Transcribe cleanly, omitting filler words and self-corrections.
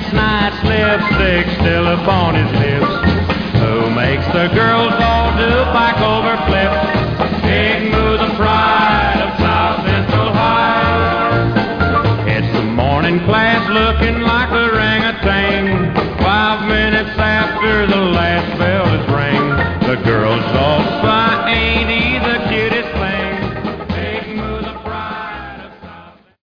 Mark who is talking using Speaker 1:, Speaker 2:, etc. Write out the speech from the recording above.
Speaker 1: last night's lipstick still upon his lips? Who makes the girls all do back over flips?